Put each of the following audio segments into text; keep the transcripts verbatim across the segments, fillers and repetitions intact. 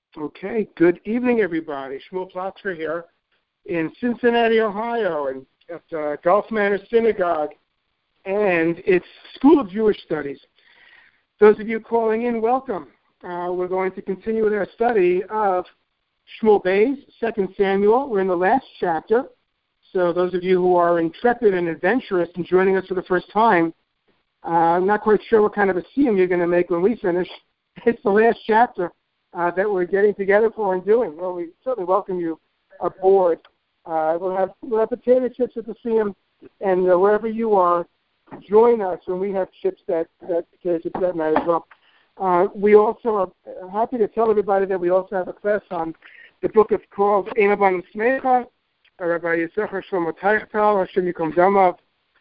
Okay, good evening, everybody. Shmuel Plotzker here in Cincinnati, Ohio, and at uh, Gulf Manor Synagogue, and it's School of Jewish Studies. Those of you calling in, welcome. Uh, we're going to continue with our study of Shmuel Beis, Second Samuel. We're in the last chapter, so those of you who are intrepid and adventurous and joining us for the first time, uh, I'm not quite sure what kind of a scene you're going to make when we finish. It's the last chapter. Uh, that we're getting together for and doing. Well, we certainly welcome you aboard. Uh, we'll have we'll have potato chips at the Siyum, and uh, wherever you are, join us when we have chips that that potato chips that night as well. Uh, we also are happy to tell everybody that we also have a class on the book of called Ein Abanim Smecha, Rabbi Yisachar Shlomo Teichtal, Hashem Yikom Damav.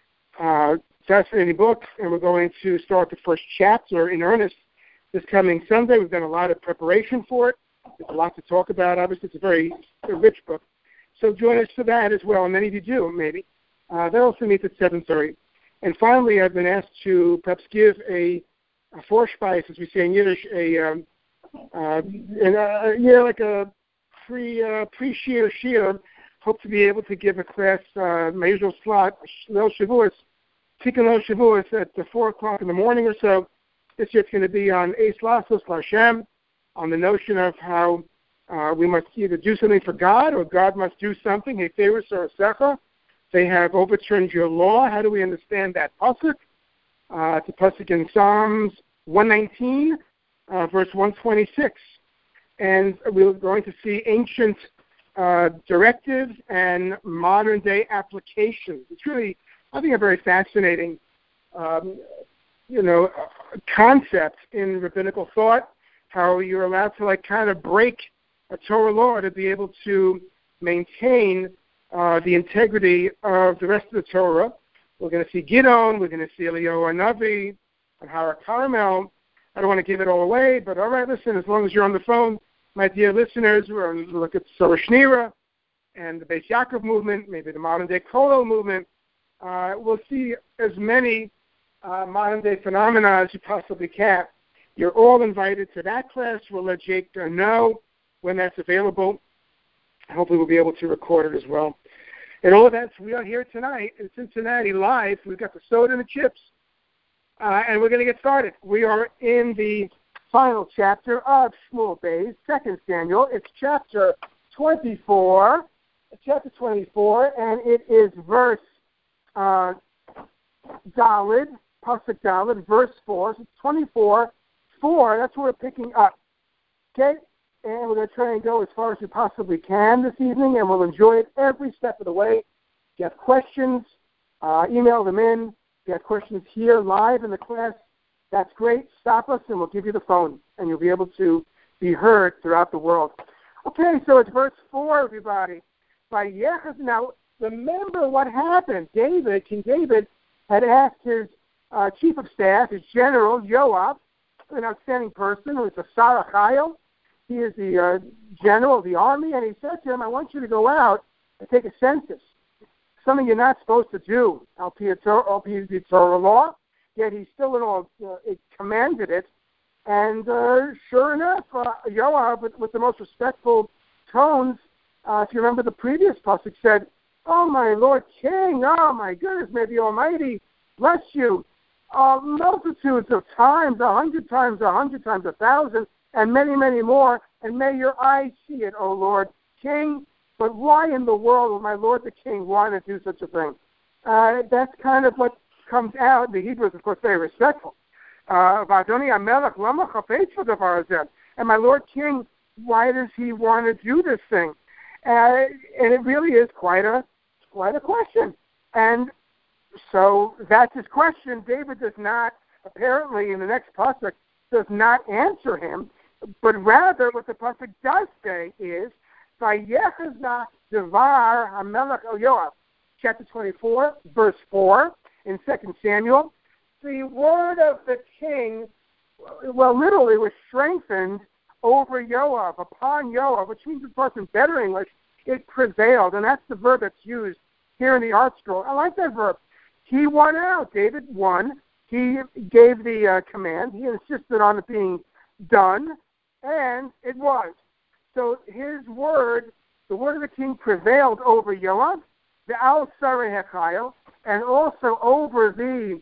Uh, fascinating book, and we're going to start the first chapter in earnest this coming Sunday. We've done a lot of preparation for it. There's a lot to talk about. Obviously, it's a very a rich book. So join us for that as well, and many of you do, maybe. Uh, that also meets at seven thirty. And finally, I've been asked to perhaps give a, a Vorspeise, as we say in Yiddish, a, um, uh, and, uh, yeah, like a pre, uh, pre-shiur shiur. Hope to be able to give a class, uh, my usual slot, Leil Shavuos, Tikkun Leil Shavuos at the four o'clock in the morning or so. This year it's going to be on Eis Lasos L'Hashem, on the notion of how uh, we must either do something for God or God must do something. Hey, Pharaoh Sarasecha, they have overturned your law. How do we understand that pasuk? Uh, it's a pasuk in Psalms one nineteen, uh, verse one twenty-six. And we're going to see ancient uh, directives and modern-day applications. It's really, I think, a very fascinating um you know, concept in rabbinical thought, how you're allowed to, like, kind of break a Torah law to be able to maintain uh, the integrity of the rest of the Torah. We're going to see Gidon, we're going to see Eliyahu Hanavi, and Har Carmel. I don't want to give it all away, but all right, listen, as long as you're on the phone, my dear listeners, we're going to look at Sorah Shnira and the Beis Yaakov movement, maybe the modern-day Kollel movement. Uh, we'll see as many Uh, modern-day phenomena as you possibly can. You're all invited to that class. We'll let Jake uh, know when that's available. Hopefully we'll be able to record it as well. At all events, we are here tonight in Cincinnati live. We've got the soda and the chips, uh, and we're going to get started. We are in the final chapter of Shmuel Beis, Second Samuel. It's chapter twenty-four, chapter twenty-four, and it is verse uh, Daled, Pasuk Daled, verse four, so twenty-four, four, that's what we're picking up. Okay? And we're going to try and go as far as we possibly can this evening, and we'll enjoy it every step of the way. If you have questions, uh, email them in. If you have questions here live in the class, that's great. Stop us, and we'll give you the phone, and you'll be able to be heard throughout the world. Okay, so it's verse four, everybody. By Yechaz, now, remember what happened. David, King David, had asked his uh, chief of staff, his general, Yoav, an outstanding person who is a Sar HaChayil. He is the uh, general of the army, and he said to him, I want you to go out and take a census, something you're not supposed to do, al pi the Torah law, yet he still in all, uh, it commanded it. And uh, sure enough, uh, Yoav, with, with the most respectful tones, uh, if you remember the previous pasuk, said, oh, my Lord King, oh, my goodness, may the Almighty bless you uh, multitudes of times, a hundred times, a hundred times, a thousand, and many, many more, and may your eyes see it, O Lord King. But why in the world would my Lord the King want to do such a thing? Uh, that's kind of what comes out. The Hebrew is, of course, very respectful. Uh, and my Lord King, why does he want to do this thing? Uh, and it really is quite a quite a question. And so that's his question. David does not, apparently in the next pasuk, does not answer him, but rather what the pasuk does say is, Vayechazna Devar HaMelech El Yoav, chapter twenty-four, verse four, in Second Samuel, the word of the king, well, literally was strengthened over Yoav, upon Yoav, which means, of course, in better English, it prevailed. And that's the verb that's used here in the art scroll. I like that verb. He won out. David won. He gave the uh, command. He insisted on it being done, and it was. So his word, the word of the king prevailed over Yoav, the Al Sarei HaChayil, and also over the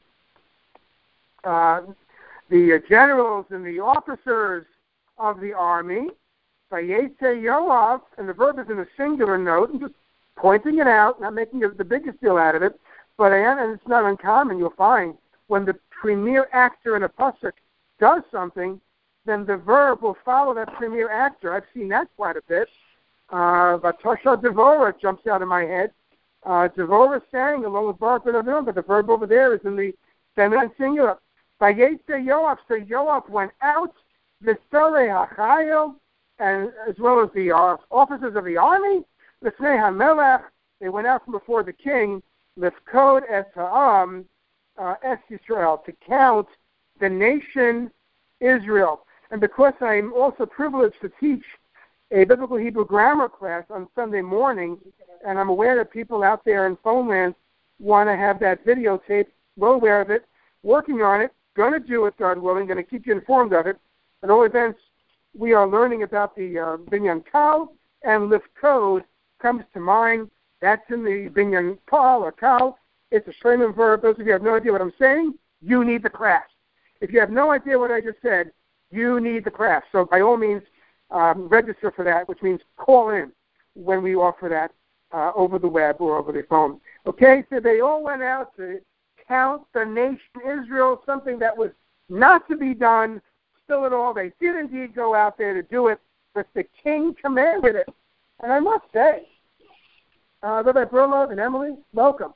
uh, the generals and the officers of the army. Vayetze Yoav, and the verb is in a singular note, and just pointing it out, not making the biggest deal out of it, but and it's not uncommon, you'll find, when the premier actor in a pasuk does something, then the verb will follow that premier actor. I've seen that quite a bit. Uh, Vatosha Devorah jumps out of my head. Uh, Devorah sang along with Baruch ben Avinu, but the verb over there is in the feminine singular. Vayetze Yoav, so Yoav went out, the Sarei HaChayil, and as well as the uh, officers of the army, L'fnei HaMelech, they went out from before the king, L'fkod es ha'am, uh, es Yisrael, to count the nation Israel. And because I'm also privileged to teach a biblical Hebrew grammar class on Sunday morning, and I'm aware that people out there in phone land want to have that videotape, well aware of it, working on it, going to do it, God willing, going to keep you informed of it. At all events, we are learning about the uh, Binyan Kal, and Lifkod comes to mind. That's in the Binyan Kal or Kal. It's a Shlemim verb. Those of you who have no idea what I'm saying, you need the class. If you have no idea what I just said, you need the class. So by all means, um, register for that, which means call in when we offer that uh, over the web or over the phone. Okay, so they all went out to count the nation Israel, something that was not to be done. Still in all, they did indeed go out there to do it, but the king commanded it. And I must say, uh, Rabbi Berlov and Emily, welcome.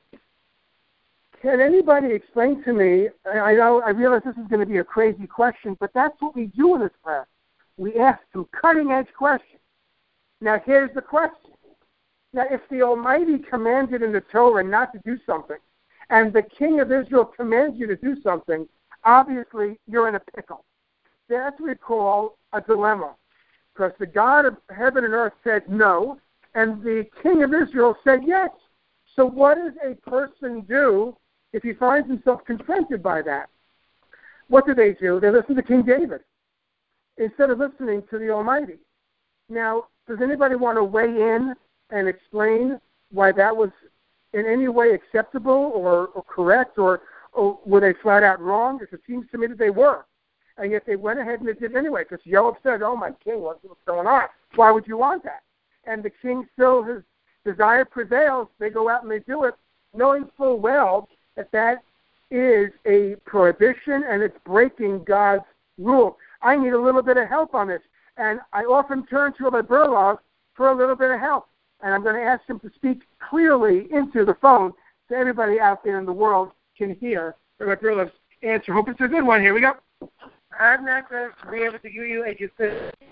Can anybody explain to me, I know, I realize this is going to be a crazy question, but that's what we do in this class. We ask some cutting-edge questions. Now, here's the question. Now, if the Almighty commanded in the Torah not to do something, and the king of Israel commands you to do something, obviously you're in a pickle. That's what we call a dilemma, because the God of heaven and earth said no, and the king of Israel said yes. So what does a person do if he finds himself confronted by that? What do they do? They listen to King David instead of listening to the Almighty. Now, does anybody want to weigh in and explain why that was in any way acceptable or, or correct, or, or were they flat out wrong? Because it seems to me that they were. And yet they went ahead and they did anyway, because Yoav said, oh, my king, what's going on? Why would you want that? And the king still, his desire prevails. They go out and they do it, knowing full well that that is a prohibition and it's breaking God's rule. I need a little bit of help on this. And I often turn to Rabbi Berlov for a little bit of help. And I'm going to ask him to speak clearly into the phone so everybody out there in the world can hear Rabbi Berlov's answer. Hope it's a good one. Here we go. I'm not going to be able to give you a definitive